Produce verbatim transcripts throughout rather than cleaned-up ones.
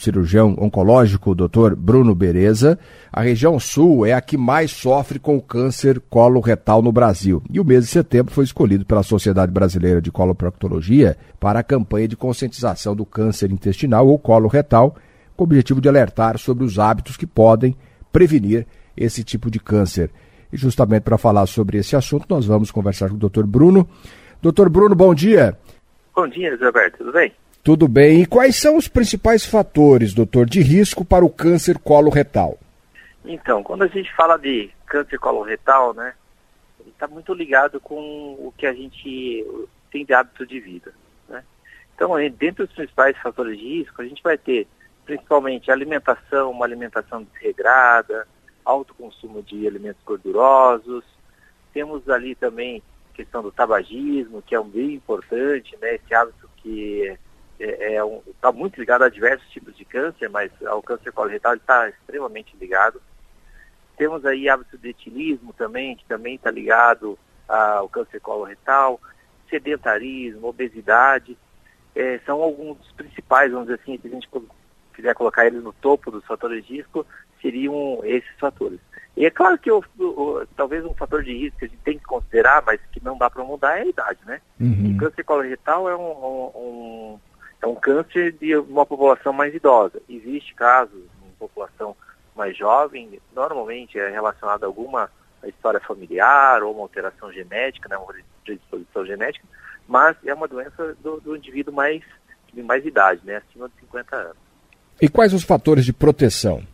cirurgião oncológico, doutor Bruno Bereza. A região sul é a que mais sofre com o câncer coloretal no Brasil. E o mês de setembro foi escolhido pela Sociedade Brasileira de Coloproctologia para a campanha de conscientização do câncer intestinal ou coloretal, com o objetivo de alertar sobre os hábitos que podem prevenir esse tipo de câncer. E justamente para falar sobre esse assunto, nós vamos conversar com o doutor Bruno. doutor Bruno, bom dia. Bom dia, Zé Alberto, tudo bem? Tudo bem. E quais são os principais fatores, doutor, de risco para o câncer coloretal? Então, quando a gente fala de câncer coloretal, né, ele está muito ligado com o que a gente tem de hábito de vida, né? Então, dentre os principais fatores de risco, a gente vai ter principalmente alimentação, uma alimentação desregrada, alto consumo de alimentos gordurosos. Temos ali também a questão do tabagismo, que é um bem importante, né? Esse hábito que está é, é um, tá muito ligado a diversos tipos de câncer, mas ao câncer coloretal está extremamente ligado. Temos aí hábito de etilismo também, que também está ligado ao câncer coloretal, sedentarismo, obesidade, é, são alguns dos principais, vamos dizer assim, se a gente quiser colocar eles no topo dos fatores de risco, seriam esses fatores. E é claro que o, o, talvez um fator de risco que a gente tem que considerar, mas que não dá para mudar, é a idade, né? Uhum. E câncer coloretal é um, um, é um câncer de uma população mais idosa. Existe casos em população mais jovem, normalmente é relacionado a alguma história familiar ou uma alteração genética, né, uma predisposição genética, mas é uma doença do, do indivíduo mais, de mais idade, né, acima de cinquenta anos. E quais os fatores de proteção?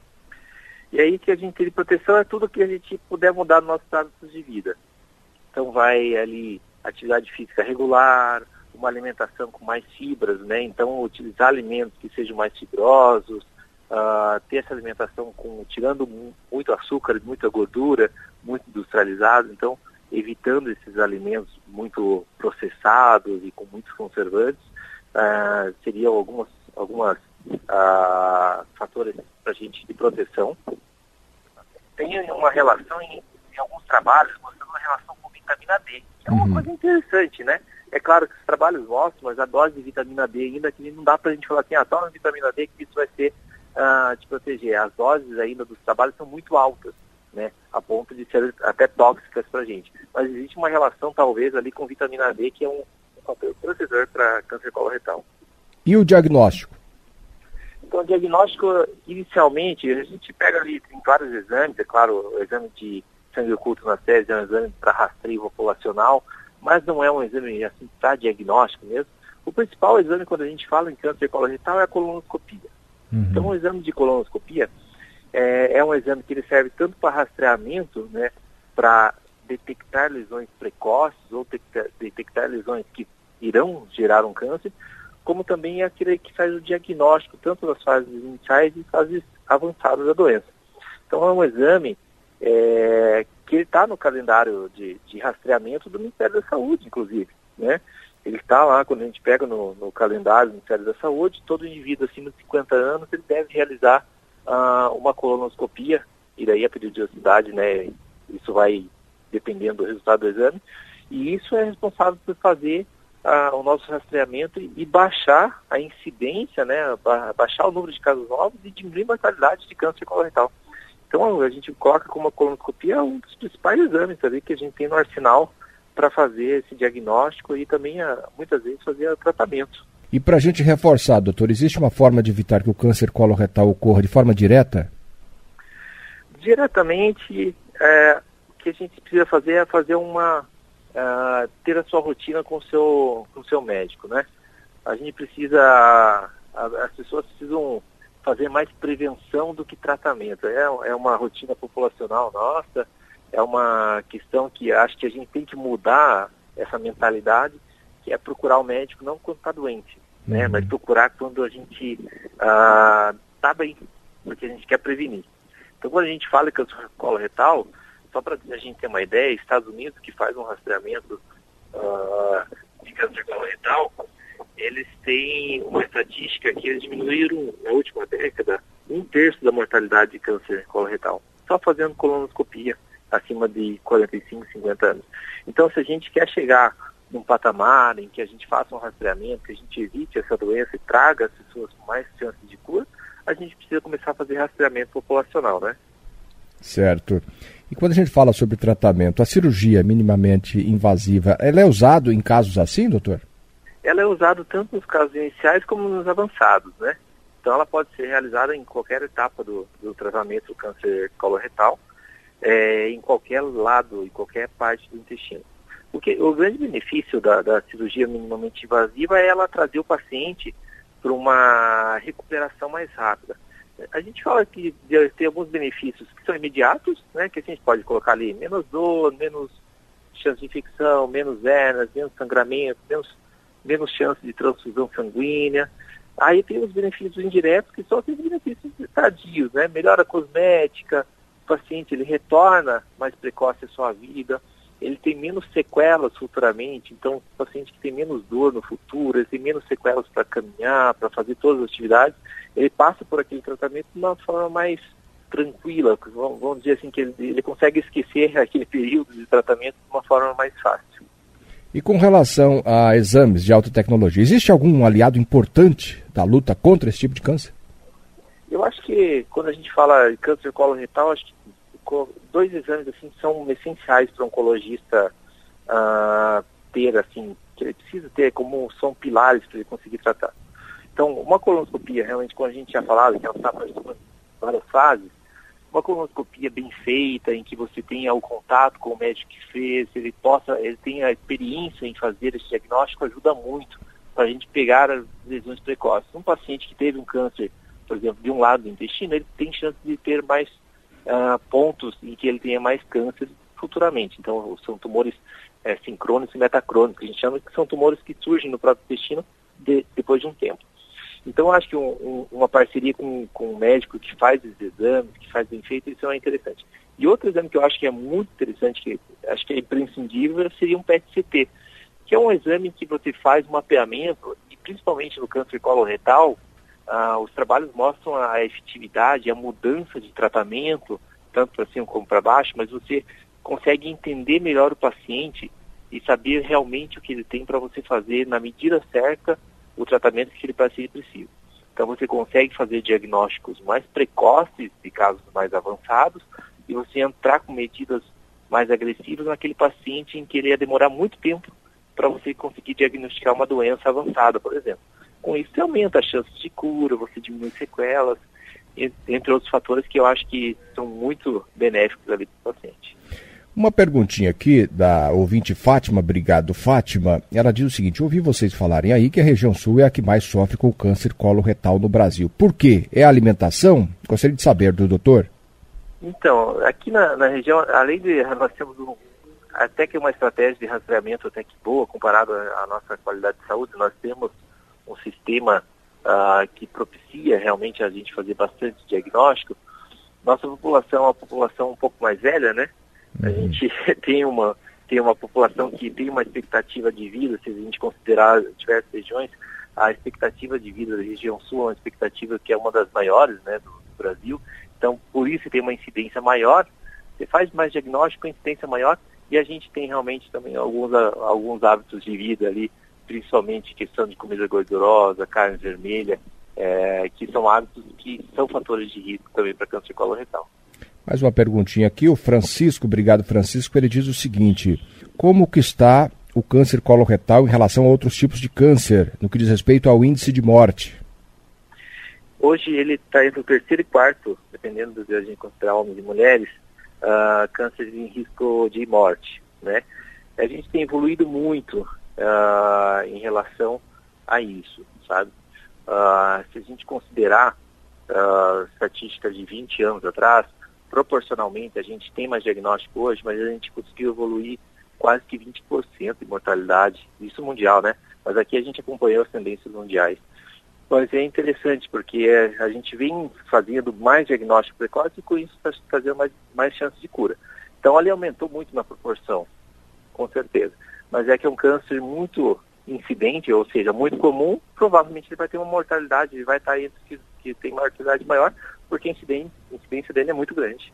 E aí que a gente tem de proteção é tudo que a gente puder mudar nos nossos hábitos de vida. Então vai ali atividade física regular, uma alimentação com mais fibras, né? Então utilizar alimentos que sejam mais fibrosos, uh, ter essa alimentação com, tirando muito açúcar, muita gordura, muito industrializado, então evitando esses alimentos muito processados e com muitos conservantes, uh, seriam algumas, algumas uh, fatores para a gente de proteção. Tem uma relação em, em alguns trabalhos mostrando uma relação com vitamina D, que é uma uhum. coisa interessante, né? É claro que os trabalhos mostram, mas a dose de vitamina D ainda que não dá para a gente falar assim, ah, toma vitamina D que isso vai ser uh, te proteger. As doses ainda dos trabalhos são muito altas, né? A ponto de ser até tóxicas para a gente. Mas existe uma relação talvez ali com vitamina D que é um, um fator protetor para câncer coloretal. E o diagnóstico? Então, o diagnóstico, inicialmente, a gente pega ali, tem vários exames, é claro, o exame de sangue oculto nas fezes é um exame para rastreio populacional, mas não é um exame assim para diagnóstico mesmo. O principal exame, quando a gente fala em câncer coloretal, é a colonoscopia. Uhum. Então, o exame de colonoscopia é, é um exame que ele serve tanto para rastreamento, né, para detectar lesões precoces ou detectar, detectar lesões que irão gerar um câncer, como também é aquele que faz o diagnóstico tanto das fases iniciais e fases avançadas da doença. Então é um exame é, que está no calendário de, de rastreamento do Ministério da Saúde, inclusive, né? Ele está lá, quando a gente pega no, no calendário do Ministério da Saúde, todo indivíduo acima de cinquenta anos ele deve realizar ah, uma colonoscopia, e daí a periodicidade, né? Isso vai dependendo do resultado do exame, e isso é responsável por fazer o nosso rastreamento e, e baixar a incidência, né, ba baixar o número de casos novos e diminuir a mortalidade de câncer coloretal. Então a gente coloca como a colonoscopia um dos principais exames ali que a gente tem no arsenal para fazer esse diagnóstico e também a, muitas vezes fazer o tratamento. E para a gente reforçar, doutor, existe uma forma de evitar que o câncer coloretal ocorra de forma direta? Diretamente, é, o que a gente precisa fazer é fazer uma Uh, ter a sua rotina com o seu, com o seu médico, né? A gente precisa, a, as pessoas precisam fazer mais prevenção do que tratamento. É, é uma rotina populacional nossa, é uma questão que acho que a gente tem que mudar essa mentalidade, que é procurar o médico não quando está doente, uhum. né? Mas procurar quando a gente está uh, bem, porque a gente quer prevenir. Então quando a gente fala em câncer coloretal, só para a gente ter uma ideia, Estados Unidos, que faz um rastreamento uh, de câncer coloretal, eles têm uma estatística que eles diminuíram, na última década, um terço da mortalidade de câncer coloretal, só fazendo colonoscopia acima de quarenta e cinco, cinquenta anos. Então, se a gente quer chegar num patamar em que a gente faça um rastreamento, que a gente evite essa doença e traga as pessoas com mais chances de cura, gente precisa começar a fazer rastreamento populacional, né? Certo. E quando a gente fala sobre tratamento, a cirurgia minimamente invasiva, ela é usada em casos assim, doutor? Ela é usada tanto nos casos iniciais como nos avançados, né? Então ela pode ser realizada em qualquer etapa do, do tratamento do câncer coloretal, é, em qualquer lado, em qualquer parte do intestino. O, que, o grande benefício da, da cirurgia minimamente invasiva é ela trazer o paciente para uma recuperação mais rápida. A gente fala que tem alguns benefícios que são imediatos, né, que a gente pode colocar ali menos dor, menos chance de infecção, menos hernias, menos sangramento, menos, menos chance de transfusão sanguínea. Aí tem os benefícios indiretos, que são aqueles benefícios tardios, né? Melhora cosmética, o paciente ele retorna mais precoce à sua vida, ele tem menos sequelas futuramente, então o paciente que tem menos dor no futuro, ele tem menos sequelas para caminhar, para fazer todas as atividades, ele passa por aquele tratamento de uma forma mais tranquila, vamos dizer assim, que ele, ele consegue esquecer aquele período de tratamento de uma forma mais fácil. E com relação a exames de alta tecnologia, existe algum aliado importante da luta contra esse tipo de câncer? Eu acho que quando a gente fala de câncer coloretal, acho que dois exames assim são essenciais para um oncologista uh, ter, assim, que ele precisa ter como são pilares para ele conseguir tratar. Então, uma colonoscopia, realmente, como a gente já falado, que ela está participando de várias fases, uma colonoscopia bem feita, em que você tenha o contato com o médico que fez, ele possa, ele tenha a experiência em fazer esse diagnóstico, ajuda muito para a gente pegar as lesões precoces. Um paciente que teve um câncer, por exemplo, de um lado do intestino, ele tem chance de ter mais uh, pontos em que ele tenha mais câncer futuramente. Então, são tumores é, sincrônicos e metacrônicos, a gente chama que são tumores que surgem no próprio intestino de, depois de um tempo. Então, eu acho que um, um, uma parceria com, com um médico que faz esses exames, que faz bem feito, isso é interessante. E outro exame que eu acho que é muito interessante, que acho que é imprescindível, seria um P E T C T, que é um exame que você faz um mapeamento, e principalmente no câncer coloretal, ah, os trabalhos mostram a efetividade, a mudança de tratamento, tanto para cima como para baixo, mas você consegue entender melhor o paciente e saber realmente o que ele tem para você fazer na medida certa, o tratamento que aquele paciente precisa. Então você consegue fazer diagnósticos mais precoces de casos mais avançados e você entrar com medidas mais agressivas naquele paciente em que ele ia demorar muito tempo para você conseguir diagnosticar uma doença avançada, por exemplo. Com isso você aumenta as chances de cura, você diminui sequelas, entre outros fatores que eu acho que são muito benéficos ali para o paciente. Uma perguntinha aqui da ouvinte Fátima, obrigado Fátima, ela diz o seguinte: ouvi vocês falarem aí que a região sul é a que mais sofre com o câncer coloretal no Brasil. Por quê? É a alimentação? Gostaria de saber do doutor. Então, aqui na, na região, além de nós temos um, até que uma estratégia de rastreamento até que boa, comparado à nossa qualidade de saúde, nós temos um sistema uh, que propicia realmente a gente fazer bastante diagnóstico. Nossa população é uma população um pouco mais velha, né? A gente tem uma, tem uma população que tem uma expectativa de vida, se a gente considerar diversas regiões, a expectativa de vida da região sul é uma expectativa que é uma das maiores, né, do, do Brasil. Então, por isso tem uma incidência maior, você faz mais diagnóstico, incidência maior, e a gente tem realmente também alguns, alguns hábitos de vida ali, principalmente questão de comida gordurosa, carne vermelha, é, que são hábitos que são fatores de risco também para câncer coloretal. Mais uma perguntinha aqui, o Francisco, obrigado Francisco, ele diz o seguinte: como que está o câncer coloretal em relação a outros tipos de câncer, no que diz respeito ao índice de morte? Hoje ele está entre o terceiro e quarto, dependendo de a gente considerar homens e mulheres, uh, câncer em risco de morte, né? A gente tem evoluído muito uh, em relação a isso, sabe? Uh, se a gente considerar uh, estatísticas de vinte anos atrás, proporcionalmente a gente tem mais diagnóstico hoje, mas a gente conseguiu evoluir quase que vinte por cento de mortalidade, isso mundial, né? Mas aqui a gente acompanhou as tendências mundiais. Mas é interessante porque é, a gente vem fazendo mais diagnóstico precoce e com isso está trazendo mais, mais chances de cura. Então ali aumentou muito na proporção, com certeza. Mas é que é um câncer muito incidente, ou seja, muito comum, provavelmente ele vai ter uma mortalidade, ele vai estar entre os que, que tem mortalidade maior, porque a incidência, a incidência dele é muito grande.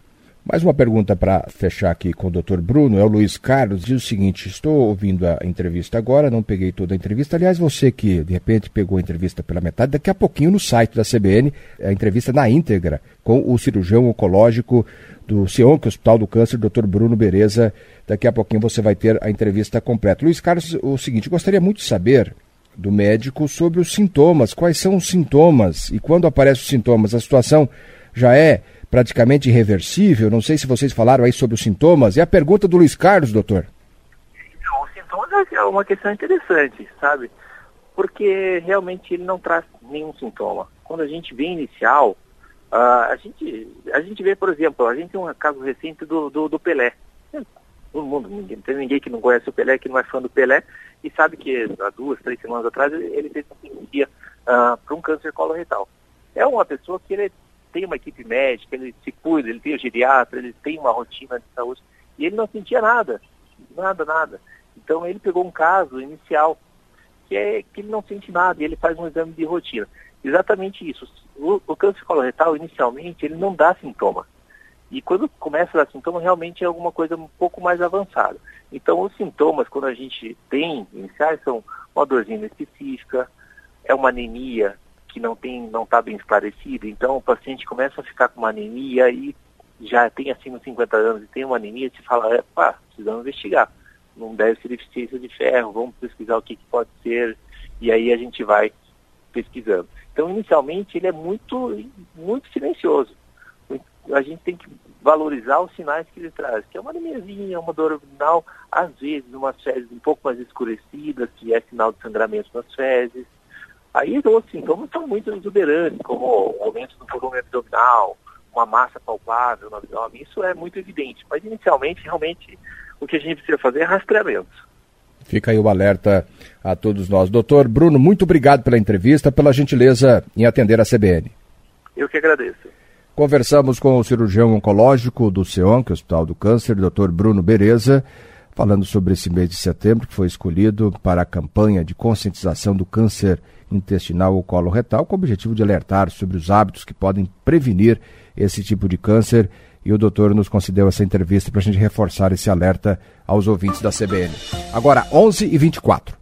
Mais uma pergunta para fechar aqui com o doutor Bruno, é o Luiz Carlos, diz o seguinte: estou ouvindo a entrevista agora, não peguei toda a entrevista, aliás, você que de repente pegou a entrevista pela metade, daqui a pouquinho no site da C B N, a entrevista na íntegra com o cirurgião oncológico do CIONC, Hospital do Câncer, doutor Bruno Bereza, daqui a pouquinho você vai ter a entrevista completa. Luiz Carlos, o seguinte, gostaria muito de saber do médico sobre os sintomas, quais são os sintomas e quando aparecem os sintomas, a situação já é praticamente irreversível? Não sei se vocês falaram aí sobre os sintomas. E a pergunta do Luiz Carlos, doutor? Então, os sintomas é uma questão interessante, sabe? Porque realmente ele não traz nenhum sintoma. Quando a gente vê inicial, uh, a, gente, a gente vê, por exemplo, a gente tem um caso recente do, do, do Pelé. Todo mundo, ninguém, não tem ninguém que não conhece o Pelé, que não é fã do Pelé, e sabe que há duas, três semanas atrás ele fez uma cirurgia uh, para um câncer coloretal. É uma pessoa que ele tem uma equipe médica, ele se cuida, ele tem o geriatra, ele tem uma rotina de saúde, e ele não sentia nada, nada, nada. Então ele pegou um caso inicial, que é que ele não sente nada, e ele faz um exame de rotina. Exatamente isso. O, o câncer coloretal, inicialmente, ele não dá sintoma. E quando começa a dar sintoma, realmente é alguma coisa um pouco mais avançada. Então os sintomas, quando a gente tem iniciais, são uma dorzinha específica, é uma anemia que não tem, não está bem esclarecido, então o paciente começa a ficar com uma anemia e já tem acima de cinquenta anos e tem uma anemia, se fala, pá, precisamos investigar, não deve ser deficiência de ferro, vamos pesquisar o que, que pode ser, e aí a gente vai pesquisando. Então, inicialmente, ele é muito, muito silencioso. A gente tem que valorizar os sinais que ele traz, que é uma anemiazinha, uma dor abdominal, às vezes umas fezes um pouco mais escurecidas, que é sinal de sangramento nas fezes. Aí os outros sintomas são muito exuberantes, como o aumento do volume abdominal, uma massa palpável no abdômen, isso é muito evidente. Mas inicialmente, realmente, o que a gente precisa fazer é rastreamento. Fica aí o alerta a todos nós. Doutor Bruno, muito obrigado pela entrevista, pela gentileza em atender a C B N. Eu que agradeço. Conversamos com o cirurgião oncológico do CIONC, Hospital do Câncer, doutor Bruno Bereza, falando sobre esse mês de setembro, que foi escolhido para a campanha de conscientização do câncer intestinal ou coloretal, com o objetivo de alertar sobre os hábitos que podem prevenir esse tipo de câncer. E o doutor nos concedeu essa entrevista para a gente reforçar esse alerta aos ouvintes da C B N. Agora, onze e vinte e quatro.